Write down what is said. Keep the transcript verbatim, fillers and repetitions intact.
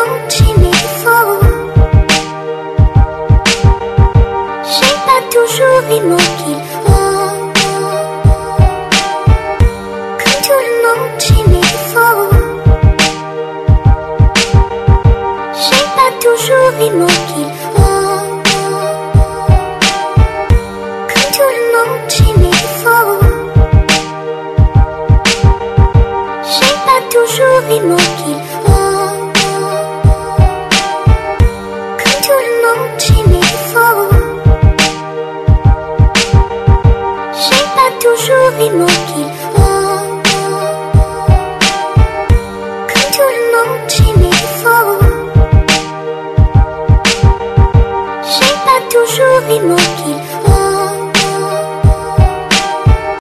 monde j'aimais faux. J'ai pas toujours les mots qu'il faut. Comme tout le monde j'aimais faux. J'ai pas toujours les mots qu'il faut. Comme tout le monde j'aimais faux. J'ai pas toujours les mots qu'il faut. Comme tout le monde j'aimais faux. J'ai pas toujours les mots qu'il faut. Comme tout le monde j'aimais faux. J'ai pas toujours les mots